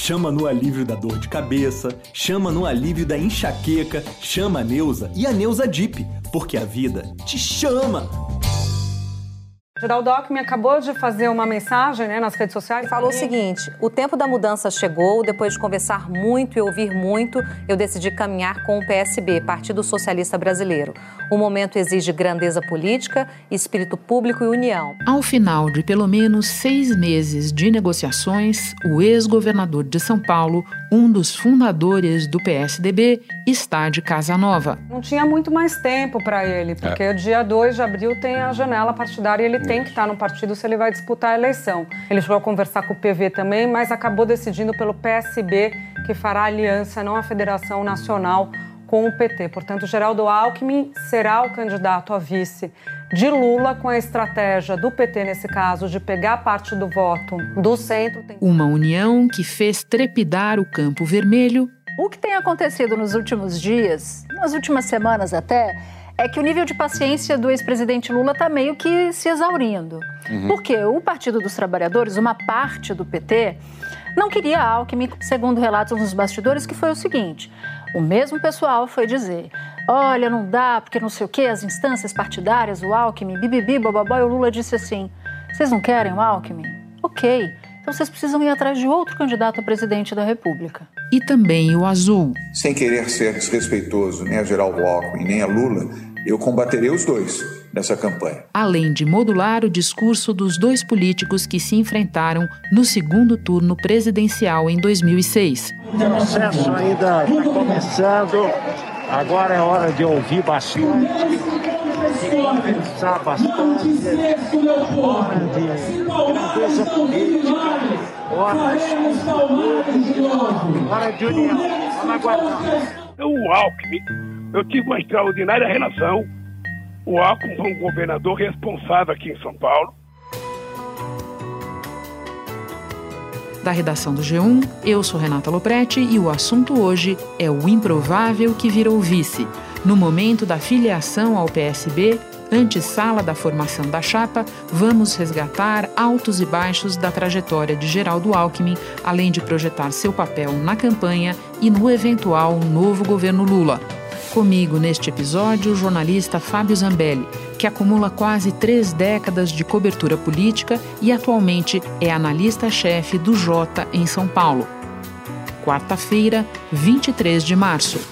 chama no alívio da dor de cabeça, chama no alívio da enxaqueca, chama a Neusa e a Neusa Dip, porque a vida te chama! Geraldo Alckmin acabou de fazer uma mensagem, nas redes sociais. Falou o seguinte: o tempo da mudança chegou, depois de conversar muito e ouvir muito, eu decidi caminhar com o PSB, Partido Socialista Brasileiro. O momento exige grandeza política, espírito público e união. Ao final de pelo menos 6 meses de negociações, o ex-governador de São Paulo, um dos fundadores do PSDB, está de casa nova. Não tinha muito mais tempo para ele, porque dia 2 de abril tem a janela partidária e ele tem que estar no partido se ele vai disputar a eleição. Ele chegou a conversar com o PV também, mas acabou decidindo pelo PSB, que fará aliança, não a Federação Nacional, com o PT. Portanto, Geraldo Alckmin será o candidato a vice de Lula, com a estratégia do PT, nesse caso, de pegar parte do voto do centro. Uma união que fez trepidar o Campo Vermelho. O que tem acontecido nos últimos dias, nas últimas semanas até, é que o nível de paciência do ex-presidente Lula está meio que se exaurindo. Porque o Partido dos Trabalhadores, uma parte do PT, não queria Alckmin, segundo relatos nos bastidores, que foi o seguinte: o mesmo pessoal foi dizer: olha, não dá, porque não sei o quê, as instâncias partidárias, o Alckmin, bibibi, bababá, e o Lula disse assim: vocês não querem o Alckmin? Ok, então vocês precisam ir atrás de outro candidato a presidente da República. E também o Azul. Sem querer ser desrespeitoso nem a Geraldo Alckmin, nem a Lula, eu combaterei os dois nessa campanha. Além de modular o discurso dos dois políticos que se enfrentaram no segundo turno presidencial em 2006. O processo ainda está começando, agora é hora de ouvir bastante, de conversar bastante, hora de grandeza política, hora de união. Vamos aguardar. O Alckmin, eu tive uma extraordinária relação. O Alckmin foi um governador responsável aqui em São Paulo. Da redação do G1, eu sou Renata Lopretti e o assunto hoje é o improvável que virou vice. No momento da filiação ao PSB, antessala da formação da chapa, vamos resgatar altos e baixos da trajetória de Geraldo Alckmin, além de projetar seu papel na campanha e no eventual novo governo Lula. Comigo neste episódio o jornalista Fábio Zambelli, que acumula quase 3 décadas de cobertura política e atualmente é analista-chefe do Jota em São Paulo. Quarta-feira, 23 de março.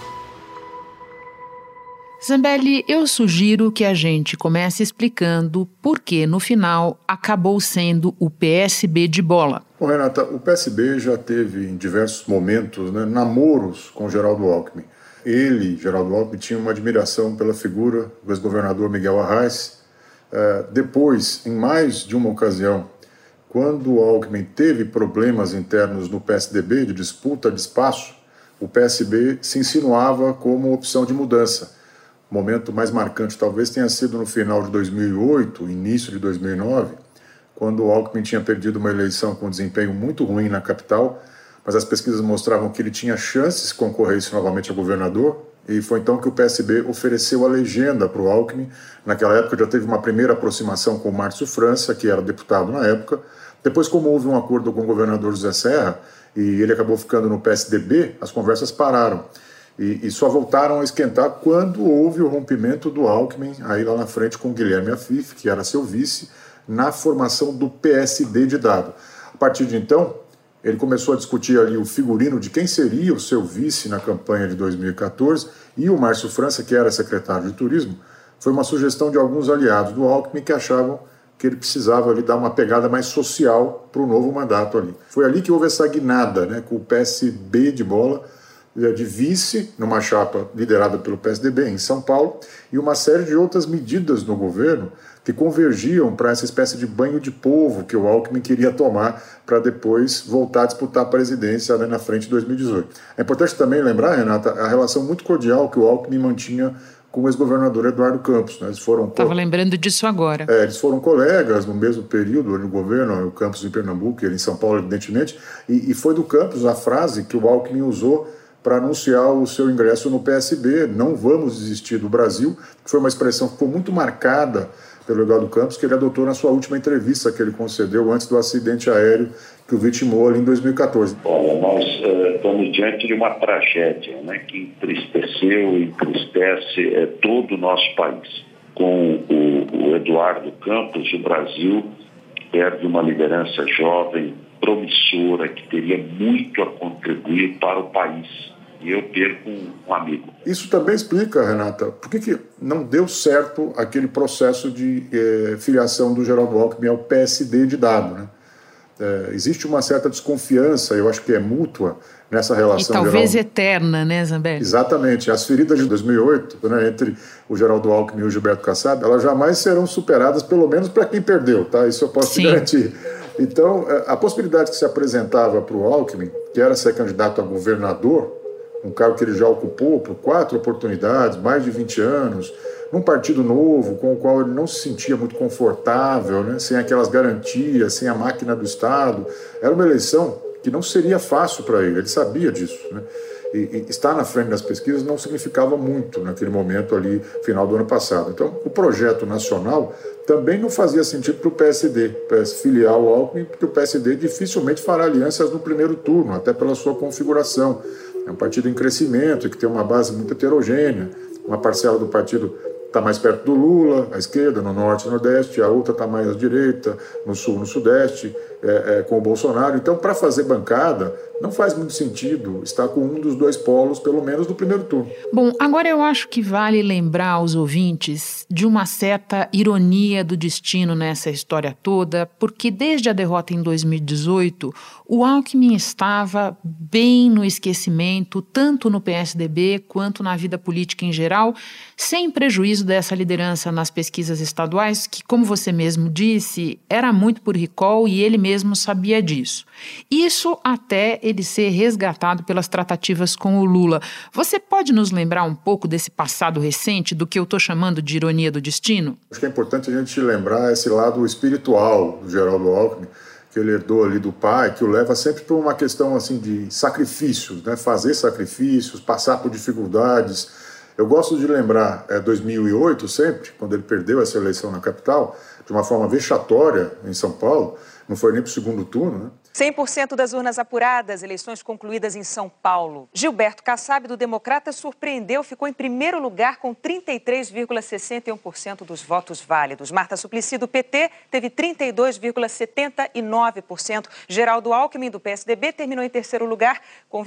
Zambelli, eu sugiro que a gente comece explicando por que, no final, acabou sendo o PSB de bola. Bom, Renata, o PSB já teve em diversos momentos namoros com Geraldo Alckmin. Ele, Geraldo Alckmin, tinha uma admiração pela figura do ex-governador Miguel Arraes. Depois, em mais de uma ocasião, quando o Alckmin teve problemas internos no PSDB, de disputa de espaço, o PSB se insinuava como opção de mudança. O momento mais marcante talvez tenha sido no final de 2008, início de 2009, quando o Alckmin tinha perdido uma eleição com desempenho muito ruim na capital, mas as pesquisas mostravam que ele tinha chances de concorrer novamente a governador, e foi então que o PSB ofereceu a legenda para o Alckmin. Naquela época já teve uma primeira aproximação com o Márcio França, que era deputado na época. Depois, como houve um acordo com o governador José Serra, e ele acabou ficando no PSDB, as conversas pararam. E só voltaram a esquentar quando houve o rompimento do Alckmin, aí lá na frente com Guilherme Afif, que era seu vice, na formação do PSD de dado. A partir de então, ele começou a discutir ali o figurino de quem seria o seu vice na campanha de 2014, e o Márcio França, que era secretário de turismo, foi uma sugestão de alguns aliados do Alckmin que achavam que ele precisava ali dar uma pegada mais social para o novo mandato ali. Foi ali que houve essa guinada, com o PSB de bola, de vice, numa chapa liderada pelo PSDB em São Paulo, e uma série de outras medidas no governo que convergiam para essa espécie de banho de povo que o Alckmin queria tomar para depois voltar a disputar a presidência na frente de 2018. É importante também lembrar, Renata, a relação muito cordial que o Alckmin mantinha com o ex-governador Eduardo Campos. Eles foram Estava lembrando disso agora. Eles foram colegas no mesmo período no governo, o Campos em Pernambuco, ele em São Paulo, evidentemente, e foi do Campos a frase que o Alckmin usou para anunciar o seu ingresso no PSB, não vamos desistir do Brasil, que foi uma expressão que ficou muito marcada pelo Eduardo Campos, que ele adotou na sua última entrevista que ele concedeu antes do acidente aéreo que o vitimou ali em 2014. Olha, nós estamos diante de uma tragédia, né, que entristeceu e entristece todo o nosso país. Com o Eduardo Campos, o Brasil perde uma liderança jovem, promissora, que teria muito a contribuir para o país. E eu perco um amigo. Isso também explica, Renata, por que não deu certo aquele processo de filiação do Geraldo Alckmin ao PSD de dado, né? Existe uma certa desconfiança, eu acho que é mútua, nessa relação. E talvez eterna, né, Zambelli? Exatamente. As feridas de 2008, né, entre o Geraldo Alckmin e o Gilberto Kassab, elas jamais serão superadas, pelo menos para quem perdeu, tá? Isso eu posso te garantir. Então, a possibilidade que se apresentava para o Alckmin, que era ser candidato a governador, um cargo que ele já ocupou por 4 oportunidades, mais de 20 anos, num partido novo, com o qual ele não se sentia muito confortável, né, sem aquelas garantias, sem a máquina do Estado. Era uma eleição que não seria fácil para ele sabia disso, né? E estar na frente das pesquisas não significava muito naquele momento ali, final do ano passado. Então, o projeto nacional também não fazia sentido para o PSD, para filiar o Alckmin, porque o PSD dificilmente fará alianças no primeiro turno, até pela sua configuração. É um partido em crescimento, que tem uma base muito heterogênea. Uma parcela do partido está mais perto do Lula, à esquerda, no norte e nordeste, a outra está mais à direita, no sul, no sudeste, com o Bolsonaro. Então, para fazer bancada, não faz muito sentido estar com um dos dois polos, pelo menos no primeiro turno. Bom, agora eu acho que vale lembrar aos ouvintes de uma certa ironia do destino nessa história toda, porque desde a derrota em 2018, o Alckmin estava bem no esquecimento, tanto no PSDB quanto na vida política em geral, sem prejuízo dessa liderança nas pesquisas estaduais, que, como você mesmo disse, era muito por recall e ele mesmo sabia disso. Isso até ele ser resgatado pelas tratativas com o Lula. Você pode nos lembrar um pouco desse passado recente, do que eu estou chamando de ironia do destino? Acho que é importante a gente lembrar esse lado espiritual do Geraldo Alckmin, que ele herdou ali do pai, que o leva sempre para uma questão assim de sacrifícios, né? Fazer sacrifícios, passar por dificuldades. Eu gosto de lembrar 2008 sempre, quando ele perdeu essa eleição na capital, de uma forma vexatória em São Paulo, não foi nem para o segundo turno, né? 100% das urnas apuradas, eleições concluídas em São Paulo. Gilberto Kassab, do Democrata, surpreendeu, ficou em primeiro lugar com 33,61% dos votos válidos. Marta Suplicy, do PT, teve 32,79%. Geraldo Alckmin, do PSDB, terminou em terceiro lugar com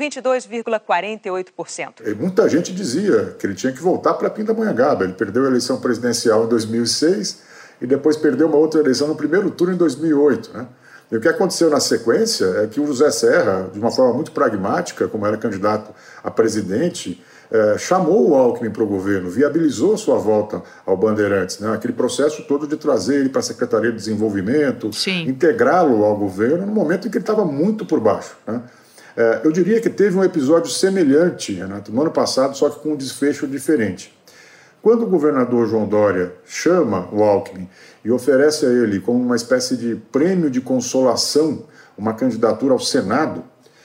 22,48%. E muita gente dizia que ele tinha que voltar para Pindamonhangaba. Ele perdeu a eleição presidencial em 2006 e depois perdeu uma outra eleição no primeiro turno em 2008, né? E o que aconteceu na sequência é que o José Serra, de uma forma muito pragmática, como era candidato a presidente, chamou o Alckmin para o governo, viabilizou sua volta ao Bandeirantes, né? Aquele processo todo de trazer ele para a Secretaria de Desenvolvimento, integrá-lo ao governo, no momento em que ele estava muito por baixo, né? Eu diria que teve um episódio semelhante, Renato, no ano passado, só que com um desfecho diferente. Quando o governador João Dória chama o Alckmin e oferece a ele como uma espécie de prêmio de consolação uma candidatura ao Senado,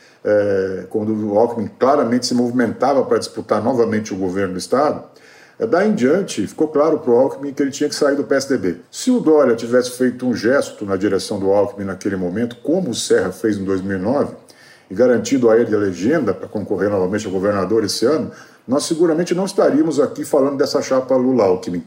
quando o Alckmin claramente se movimentava para disputar novamente o governo do Estado, daí em diante ficou claro para o Alckmin que ele tinha que sair do PSDB. Se o Dória tivesse feito um gesto na direção do Alckmin naquele momento, como o Serra fez em 2009, e garantido a ele a legenda para concorrer novamente ao governador esse ano, nós seguramente não estaríamos aqui falando dessa chapa Lula-Alckmin.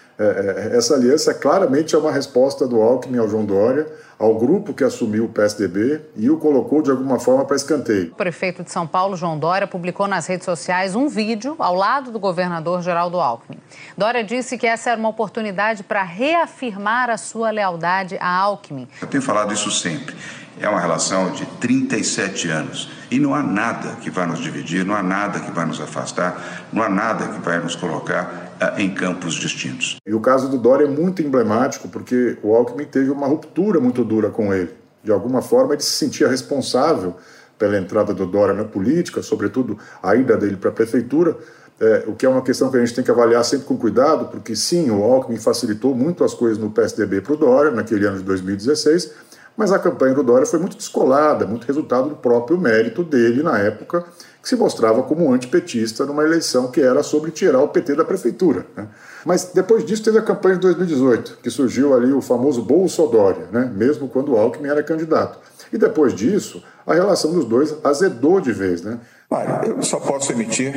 Essa aliança claramente é uma resposta do Alckmin ao João Dória, ao grupo que assumiu o PSDB e o colocou de alguma forma para escanteio. O prefeito de São Paulo, João Dória, publicou nas redes sociais um vídeo ao lado do governador Geraldo Alckmin. Dória disse que essa era uma oportunidade para reafirmar a sua lealdade a Alckmin. Eu tenho falado isso sempre. É uma relação de 37 anos e não há nada que vai nos dividir, não há nada que vai nos afastar, não há nada que vai nos colocar em campos distintos. E o caso do Dória é muito emblemático porque o Alckmin teve uma ruptura muito dura com ele. De alguma forma ele se sentia responsável pela entrada do Dória na política, sobretudo a ida dele para a prefeitura, o que é uma questão que a gente tem que avaliar sempre com cuidado, porque sim, o Alckmin facilitou muito as coisas no PSDB para o Dória naquele ano de 2016, mas a campanha do Dória foi muito descolada, muito resultado do próprio mérito dele na época, que se mostrava como antipetista numa eleição que era sobre tirar o PT da prefeitura, né? Mas depois disso teve a campanha de 2018, que surgiu ali o famoso Bolsodória, né? Mesmo quando o Alckmin era candidato. E depois disso, a relação dos dois azedou de vez, né? Olha, eu só posso emitir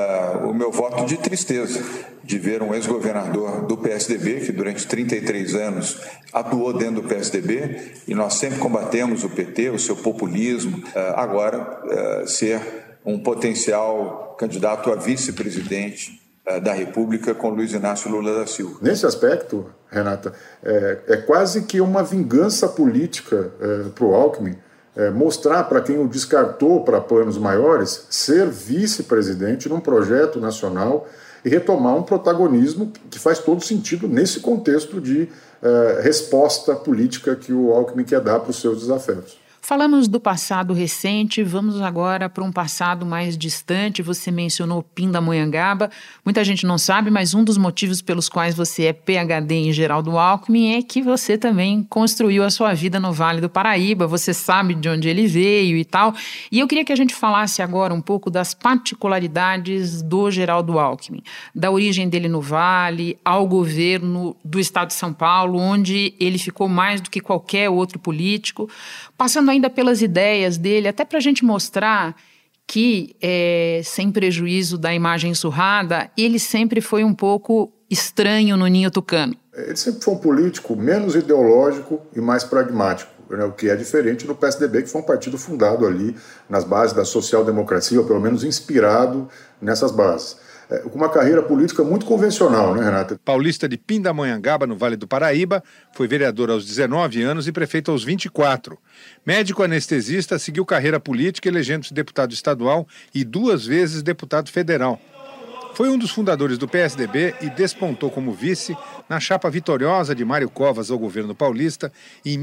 o meu voto de tristeza de ver um ex-governador do PSDB, que durante 33 anos atuou dentro do PSDB, e nós sempre combatemos o PT, o seu populismo, agora ser um potencial candidato a vice-presidente da República com Luiz Inácio Lula da Silva. Nesse aspecto, Renata, é quase que uma vingança política para o Alckmin, mostrar para quem o descartou para planos maiores ser vice-presidente num projeto nacional e retomar um protagonismo que faz todo sentido nesse contexto de resposta política que o Alckmin quer dar para os seus desafios. Falamos do passado recente, vamos agora para um passado mais distante. Você mencionou Pindamonhangaba. Muita gente não sabe, mas um dos motivos pelos quais você é PhD em Geraldo Alckmin é que você também construiu a sua vida no Vale do Paraíba. Você sabe de onde ele veio e tal. E eu queria que a gente falasse agora um pouco das particularidades do Geraldo Alckmin, da origem dele no Vale, ao governo do estado de São Paulo, onde ele ficou mais do que qualquer outro político, passando ainda pelas ideias dele, até para a gente mostrar que, sem prejuízo da imagem surrada, ele sempre foi um pouco estranho no ninho tucano. Ele sempre foi um político menos ideológico e mais pragmático, né, o que é diferente do PSDB, que foi um partido fundado ali nas bases da social-democracia, ou pelo menos inspirado nessas bases. Com uma carreira política muito convencional, né, Renata? Paulista de Pindamonhangaba, no Vale do Paraíba, foi vereador aos 19 anos e prefeito aos 24. Médico anestesista, seguiu carreira política, elegendo-se deputado estadual e 2 vezes deputado federal. Foi um dos fundadores do PSDB e despontou como vice na chapa vitoriosa de Mário Covas ao governo paulista em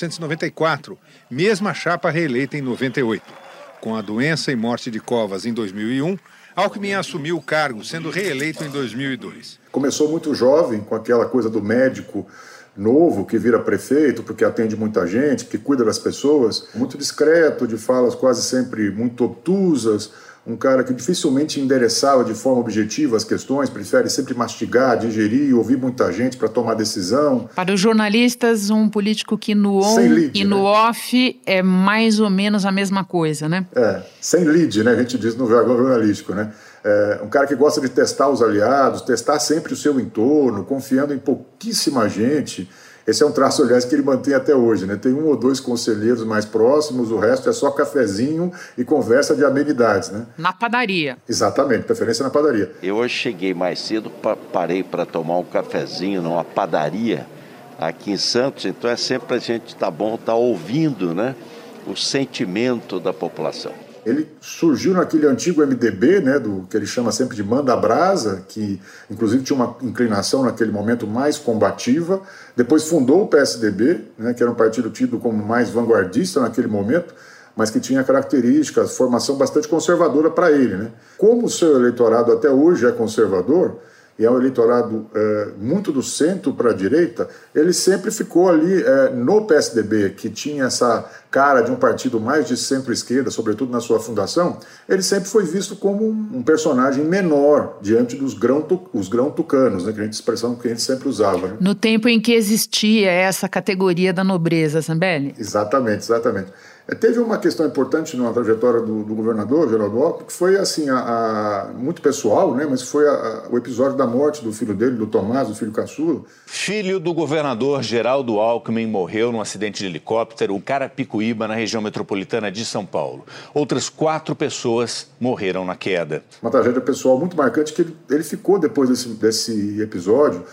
1994, mesma chapa reeleita em 98. Com a doença e morte de Covas em 2001, Alckmin assumiu o cargo, sendo reeleito em 2002. Começou muito jovem, com aquela coisa do médico novo que vira prefeito, porque atende muita gente, que cuida das pessoas, muito discreto, de falas quase sempre muito obtusas, um cara que dificilmente endereçava de forma objetiva as questões, prefere sempre mastigar, digerir, ouvir muita gente para tomar decisão. Para os jornalistas, um político que no on lead, e no off é mais ou menos a mesma coisa, né? Sem lead, né? A gente diz no jargão jornalístico, né? Um cara que gosta de testar os aliados, testar sempre o seu entorno, confiando em pouquíssima gente. Esse é um traço, aliás, que ele mantém até hoje, né? Tem 1 ou 2 conselheiros mais próximos, o resto é só cafezinho e conversa de amenidades, né? Na padaria. Exatamente, preferência na padaria. Eu hoje cheguei mais cedo, parei para tomar um cafezinho numa padaria aqui em Santos, então é sempre a gente tá ouvindo, né, o sentimento da população. Ele surgiu naquele antigo MDB, né, do que ele chama sempre de Manda Brasa, que inclusive tinha uma inclinação naquele momento mais combativa. Depois fundou o PSDB, né, que era um partido tido como mais vanguardista naquele momento, mas que tinha características, formação bastante conservadora para ele, né? Como o seu eleitorado até hoje é conservador, e é um eleitorado muito do centro para a direita, ele sempre ficou ali no PSDB, que tinha essa cara de um partido mais de centro-esquerda, sobretudo na sua fundação. Ele sempre foi visto como um personagem menor diante dos grão-tucanos, né, que a expressão que a gente sempre usava, né? No tempo em que existia essa categoria da nobreza, Zambelli? Exatamente. Teve uma questão importante na trajetória do governador Geraldo Alckmin, que foi assim, muito pessoal, né, mas foi o episódio da morte do filho dele, do Tomás, o filho caçula. Filho do governador Geraldo Alckmin morreu num acidente de helicóptero em Carapicuíba, na região metropolitana de São Paulo. Outras 4 pessoas morreram na queda. Uma tragédia pessoal muito marcante, que ele ficou, depois desse episódio,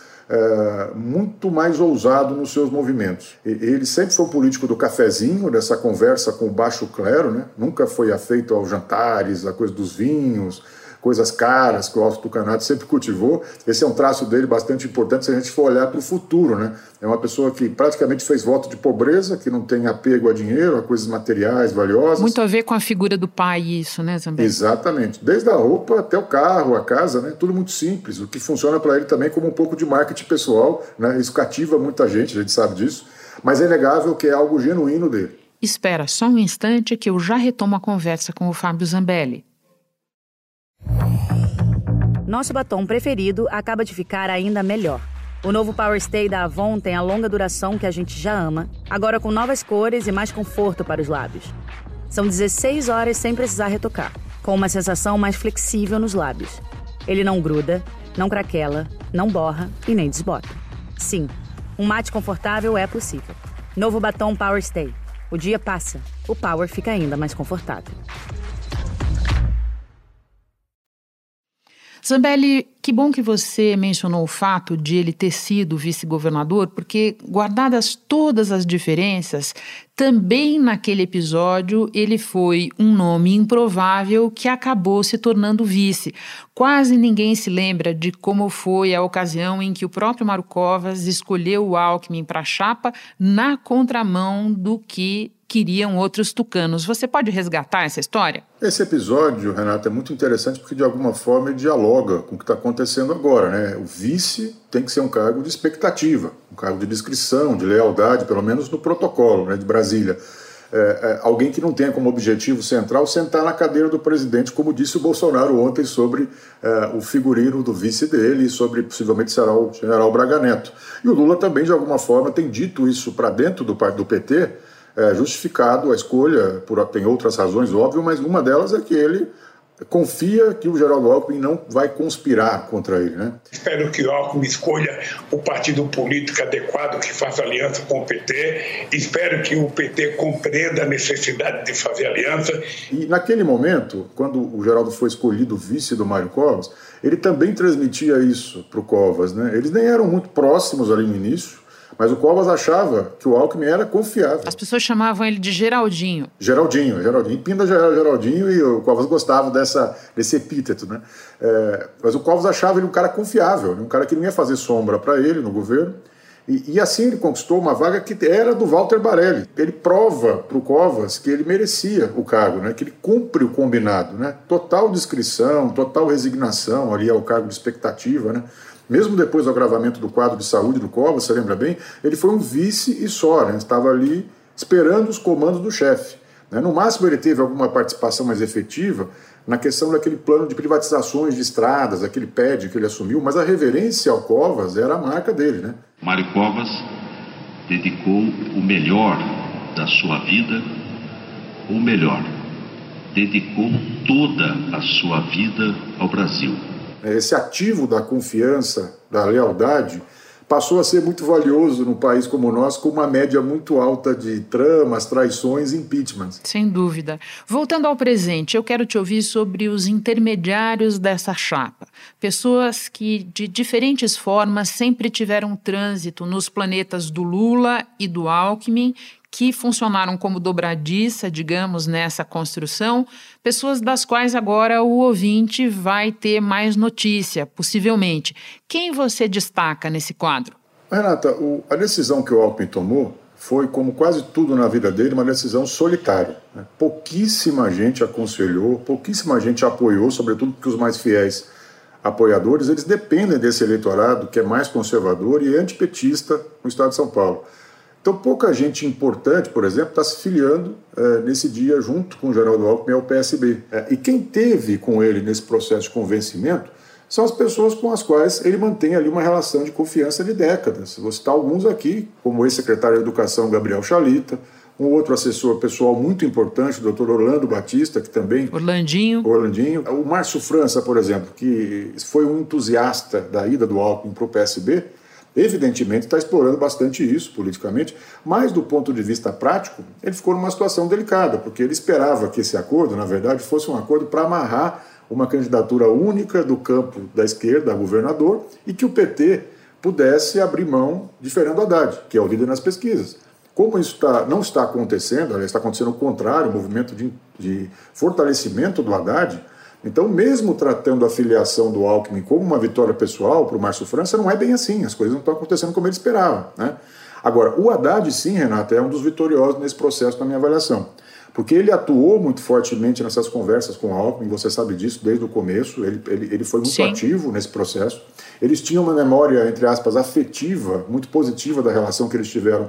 muito mais ousado nos seus movimentos. Ele sempre foi um político do cafezinho, dessa conversa com o baixo clero, né? Nunca foi afeito aos jantares, a coisa dos vinhos, coisas caras que o Alto Tucanato sempre cultivou. Esse é um traço dele bastante importante se a gente for olhar para o futuro, né? É uma pessoa que praticamente fez voto de pobreza, que não tem apego a dinheiro, a coisas materiais valiosas. Muito a ver com a figura do pai, isso, né, Zambelli? Exatamente. Desde a roupa até o carro, a casa, né? Tudo muito simples, o que funciona para ele também como um pouco de marketing pessoal, né? Isso cativa muita gente, a gente sabe disso, mas é inegável que é algo genuíno dele. Espera só um instante que eu já retomo a conversa com o Fábio Zambelli. Nosso batom preferido acaba de ficar ainda melhor. O novo Power Stay da Avon tem a longa duração que a gente já ama, agora com novas cores e mais conforto para os lábios. São 16 horas sem precisar retocar, com uma sensação mais flexível nos lábios. Ele não gruda, não craquela, não borra e nem desbota. Sim, um mate confortável é possível. Novo batom Power Stay. O dia passa, o Power fica ainda mais confortável. Zambelli, que bom que você mencionou o fato de ele ter sido vice-governador, porque, guardadas todas as diferenças, também naquele episódio ele foi um nome improvável que acabou se tornando vice. Quase ninguém se lembra de como foi a ocasião em que o próprio Mauro Covas escolheu o Alckmin para a chapa na contramão do que queriam outros tucanos. Você pode resgatar essa história? Esse episódio, Renata, é muito interessante porque de alguma forma ele dialoga com o que está acontecendo agora, né? O vice tem que ser um cargo de expectativa, um cargo de discrição, de lealdade, pelo menos no protocolo, né, de Brasília. Alguém que não tenha como objetivo central sentar na cadeira do presidente, como disse o Bolsonaro ontem sobre o figurino do vice dele e sobre possivelmente será o general Braga Neto. E o Lula também, de alguma forma, tem dito isso para dentro do PT, justificado a escolha, tem outras razões, óbvio, mas uma delas é que ele confia que o Geraldo Alckmin não vai conspirar contra ele, né? Espero que o Alckmin escolha o partido político adequado que faça aliança com o PT. Espero que o PT compreenda a necessidade de fazer aliança. E naquele momento, quando o Geraldo foi escolhido vice do Mário Covas, ele também transmitia isso para o Covas, né? Eles nem eram muito próximos ali no início, mas o Covas achava que o Alckmin era confiável. As pessoas chamavam ele de Geraldinho. Geraldinho. Pinda Geraldinho, e o Covas gostava desse epíteto, né? Mas o Covas achava ele um cara confiável, um cara que não ia fazer sombra para ele no governo. E assim ele conquistou uma vaga que era do Walter Barelli. Ele prova para o Covas que ele merecia o cargo, né? Que ele cumpre o combinado, né? Total discrição, total resignação ali ao cargo de expectativa, né? Mesmo depois do agravamento do quadro de saúde do Covas, você lembra bem, ele foi um vice e só, né? Estava ali esperando os comandos do chefe, né? No máximo ele teve alguma participação mais efetiva na questão daquele plano de privatizações de estradas, aquele PED que ele assumiu, mas a reverência ao Covas era a marca dele, né? Mário Covas dedicou o melhor da sua vida, ou melhor, dedicou toda a sua vida ao Brasil. Esse ativo da confiança, da lealdade, passou a ser muito valioso num país como o nosso, com uma média muito alta de tramas, traições e impeachments. Sem dúvida. Voltando ao presente, eu quero te ouvir sobre os intermediários dessa chapa. Pessoas que, de diferentes formas, sempre tiveram trânsito nos planetas do Lula e do Alckmin, que funcionaram como dobradiça, digamos, nessa construção, pessoas das quais agora o ouvinte vai ter mais notícia, possivelmente. Quem você destaca nesse quadro? Renata, a decisão que o Alckmin tomou foi, como quase tudo na vida dele, uma decisão solitária, né? Pouquíssima gente aconselhou, pouquíssima gente apoiou, sobretudo porque os mais fiéis apoiadores, eles dependem desse eleitorado que é mais conservador e antipetista no estado de São Paulo. Então, pouca gente importante, por exemplo, está se filiando nesse dia junto com o Geraldo Alckmin ao PSB. E quem teve com ele nesse processo de convencimento são as pessoas com as quais ele mantém ali uma relação de confiança de décadas. Vou citar alguns aqui, como o ex-secretário de Educação, Gabriel Chalita, um outro assessor pessoal muito importante, o Dr. Orlando Batista, que também... Orlandinho. O Márcio França, por exemplo, que foi um entusiasta da ida do Alckmin para o PSB, evidentemente está explorando bastante isso politicamente, mas do ponto de vista prático, ele ficou numa situação delicada, porque ele esperava que esse acordo, na verdade, fosse um acordo para amarrar uma candidatura única do campo da esquerda a governador e que o PT pudesse abrir mão de Fernando Haddad, que é o líder nas pesquisas. Como isso não está acontecendo, aliás, está acontecendo o contrário, o movimento de fortalecimento do Haddad. Então, mesmo tratando a filiação do Alckmin como uma vitória pessoal para o Márcio França, não é bem assim, as coisas não estão acontecendo como ele esperava, né? Agora, o Haddad, sim, Renata, é um dos vitoriosos nesse processo, na minha avaliação, porque ele atuou muito fortemente nessas conversas com o Alckmin, você sabe disso desde o começo, ele foi muito ativo nesse processo. Eles tinham uma memória, entre aspas, afetiva, muito positiva da relação que eles tiveram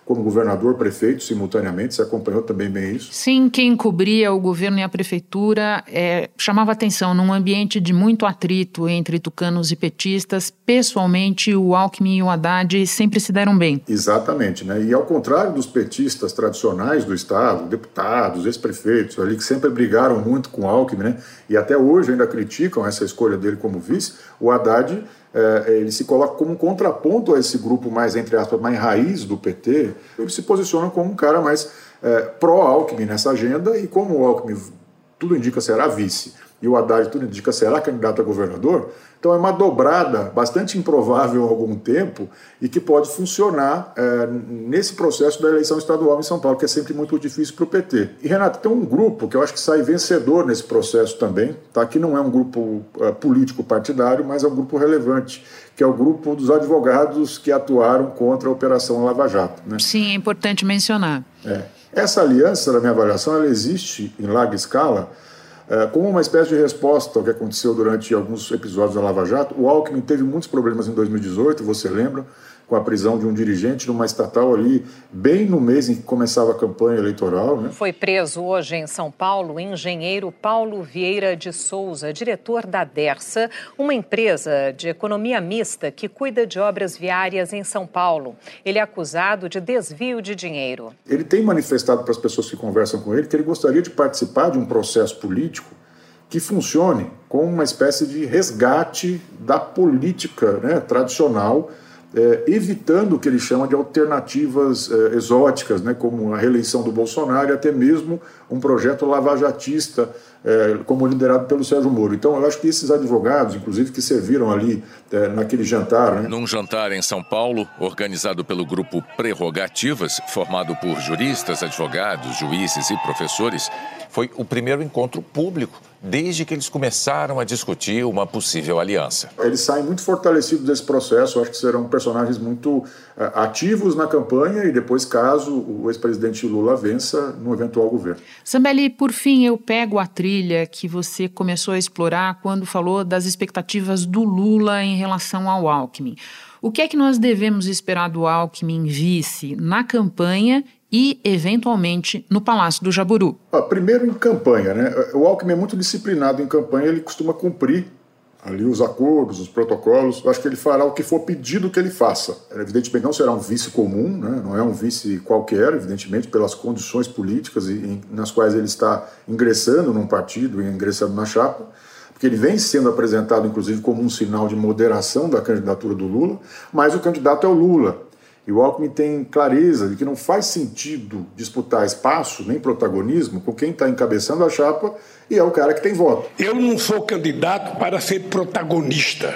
como governador, prefeito, simultaneamente. Você acompanhou também bem isso? Sim, quem cobria o governo e a prefeitura chamava atenção num ambiente de muito atrito entre tucanos e petistas. Pessoalmente, o Alckmin e o Haddad sempre se deram bem. Exatamente, né? E ao contrário dos petistas tradicionais do Estado, deputados, ex-prefeitos, ali que sempre brigaram muito com o Alckmin, né? E até hoje ainda criticam essa escolha dele como vice, o Haddad ele se coloca como um contraponto a esse grupo mais, entre aspas, mais raiz do PT. Ele se posiciona como um cara mais pró-Alckmin nessa agenda, e como o Alckmin, tudo indica, será vice, e o Haddad, tudo indica, será candidato a governador, então é uma dobrada bastante improvável há algum tempo e que pode funcionar nesse processo da eleição estadual em São Paulo, que é sempre muito difícil para o PT. E, Renato, tem um grupo que eu acho que sai vencedor nesse processo também, tá? Que não é um grupo político partidário, mas é um grupo relevante, que é o grupo dos advogados que atuaram contra a Operação Lava Jato, né? Sim, é importante mencionar. Essa aliança, na minha avaliação, ela existe em larga escala como uma espécie de resposta ao que aconteceu durante alguns episódios da Lava Jato. O Alckmin teve muitos problemas em 2018, você lembra, com a prisão de um dirigente numa estatal ali, bem no mês em que começava a campanha eleitoral, né? Foi preso hoje em São Paulo o engenheiro Paulo Vieira de Souza, diretor da Dersa, uma empresa de economia mista que cuida de obras viárias em São Paulo. Ele é acusado de desvio de dinheiro. Ele tem manifestado para as pessoas que conversam com ele que ele gostaria de participar de um processo político que funcione como uma espécie de resgate da política, né, tradicional, evitando o que ele chama de alternativas exóticas, né, como a reeleição do Bolsonaro e até mesmo um projeto lavajatista, como liderado pelo Sérgio Moro. Então, eu acho que esses advogados, inclusive, que serviram ali naquele jantar... né? Num jantar em São Paulo, organizado pelo grupo Prerrogativas, formado por juristas, advogados, juízes e professores, foi o primeiro encontro público desde que eles começaram a discutir uma possível aliança. Eles saem muito fortalecidos desse processo, eu acho que serão personagens muito ativos na campanha e depois, caso o ex-presidente Lula vença no eventual governo. Zambelli, por fim, eu pego a trilha que você começou a explorar quando falou das expectativas do Lula em relação ao Alckmin. O que é que nós devemos esperar do Alckmin vice na campanha e, eventualmente, no Palácio do Jaburu? Primeiro, em campanha, né? O Alckmin é muito disciplinado em campanha, ele costuma cumprir ali os acordos, os protocolos. Eu acho que ele fará o que for pedido que ele faça. Evidentemente não será um vice comum, né? Não é um vice qualquer, evidentemente, pelas condições políticas nas quais ele está ingressando num partido e ingressando na chapa, porque ele vem sendo apresentado, inclusive, como um sinal de moderação da candidatura do Lula, mas o candidato é o Lula. E o Alckmin tem clareza de que não faz sentido disputar espaço, nem protagonismo, com quem está encabeçando a chapa e é o cara que tem voto. Eu não sou candidato para ser protagonista.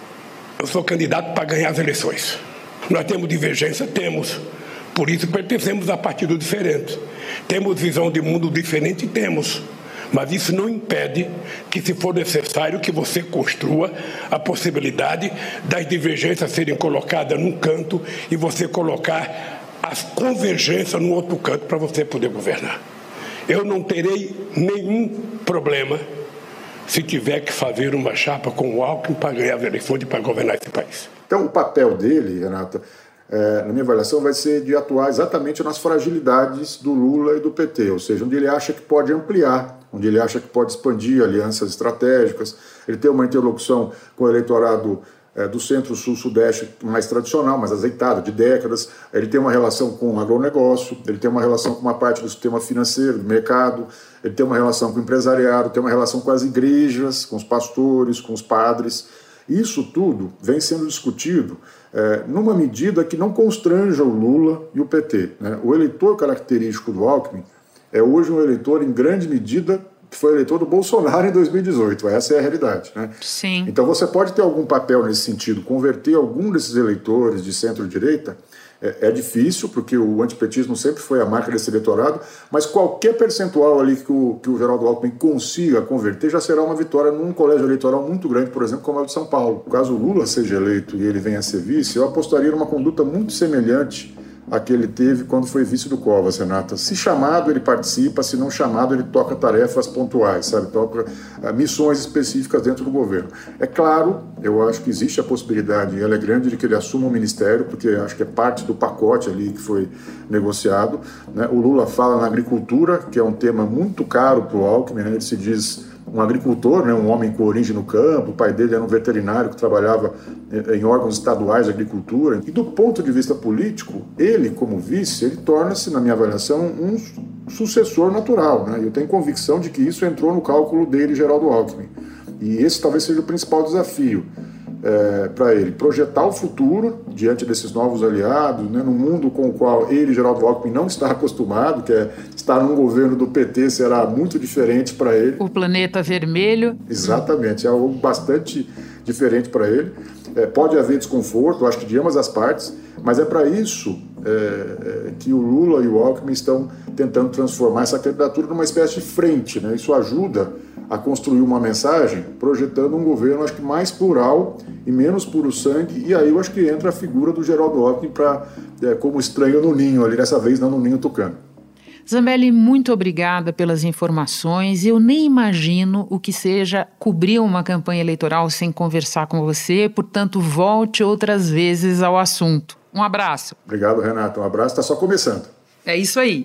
Eu sou candidato para ganhar as eleições. Nós temos divergência? Temos. Por isso pertencemos a partidos diferentes. Temos visão de mundo diferente? Temos. Mas isso não impede que, se for necessário, que você construa a possibilidade das divergências serem colocadas num canto e você colocar as convergências no outro canto para você poder governar. Eu não terei nenhum problema se tiver que fazer uma chapa com o Alckmin para ganhar as eleições e para governar esse país. Então, o papel dele, Renata, na minha avaliação, vai ser de atuar exatamente nas fragilidades do Lula e do PT, ou seja, onde ele acha que pode ampliar, onde ele acha que pode expandir alianças estratégicas, ele tem uma interlocução com o eleitorado do centro-sul-sudeste mais tradicional, mais azeitado, de décadas, ele tem uma relação com o agronegócio, ele tem uma relação com uma parte do sistema financeiro, do mercado, ele tem uma relação com o empresariado, tem uma relação com as igrejas, com os pastores, com os padres. Isso tudo vem sendo discutido numa medida que não constranja o Lula e o PT, né? O eleitor característico do Alckmin é hoje um eleitor, em grande medida, que foi eleitor do Bolsonaro em 2018. Essa é a realidade, né? Sim. Então você pode ter algum papel nesse sentido, converter algum desses eleitores de centro-direita. É difícil, porque o antipetismo sempre foi a marca desse eleitorado, mas qualquer percentual ali que o Geraldo Alckmin consiga converter já será uma vitória num colégio eleitoral muito grande, por exemplo, como é o de São Paulo. Caso o Lula seja eleito e ele venha a ser vice, eu apostaria numa conduta muito semelhante a que ele teve quando foi vice do Covas, Renata. Se chamado, ele participa, se não chamado, ele toca tarefas pontuais, sabe? Toca missões específicas dentro do governo. É claro, eu acho que existe a possibilidade, e ela é grande, de que ele assuma o ministério, porque acho que é parte do pacote ali que foi negociado, né? O Lula fala na agricultura, que é um tema muito caro para o Alckmin, né? Ele se diz um agricultor, né, um homem com origem no campo, o pai dele era um veterinário que trabalhava em órgãos estaduais de agricultura. E do ponto de vista político, ele, como vice, ele torna-se, na minha avaliação, um sucessor natural, né? Eu tenho convicção de que isso entrou no cálculo dele, Geraldo Alckmin. E esse talvez seja o principal desafio para ele, projetar o futuro diante desses novos aliados, né, num mundo com o qual ele, Geraldo Alckmin, não está acostumado, que é estar num governo do PT será muito diferente para ele. O planeta vermelho. Exatamente, é algo bastante diferente para ele. Pode haver desconforto, acho que de ambas as partes, mas é para isso que o Lula e o Alckmin estão tentando transformar essa candidatura numa espécie de frente, né? Isso ajuda a construir uma mensagem projetando um governo, acho que mais plural e menos puro sangue, e aí eu acho que entra a figura do Geraldo Alckmin como estranho no ninho, ali dessa vez não no ninho tucano. Zambelli, muito obrigada pelas informações. Eu nem imagino o que seja cobrir uma campanha eleitoral sem conversar com você, portanto, volte outras vezes ao assunto. Um abraço. Obrigado, Renata. Um abraço, está só começando. É isso aí.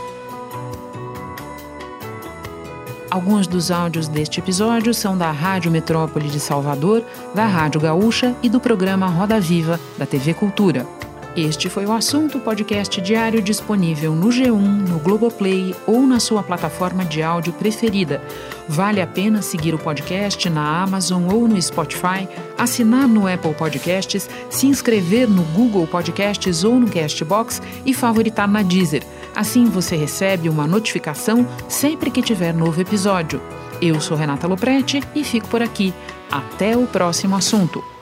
Alguns dos áudios deste episódio são da Rádio Metrópole de Salvador, da Rádio Gaúcha e do programa Roda Viva, da TV Cultura. Este foi o Assunto, podcast diário disponível no G1, no Globoplay ou na sua plataforma de áudio preferida. Vale a pena seguir o podcast na Amazon ou no Spotify, assinar no Apple Podcasts, se inscrever no Google Podcasts ou no Castbox e favoritar na Deezer. Assim você recebe uma notificação sempre que tiver novo episódio. Eu sou Renata Lopretti e fico por aqui. Até o próximo assunto.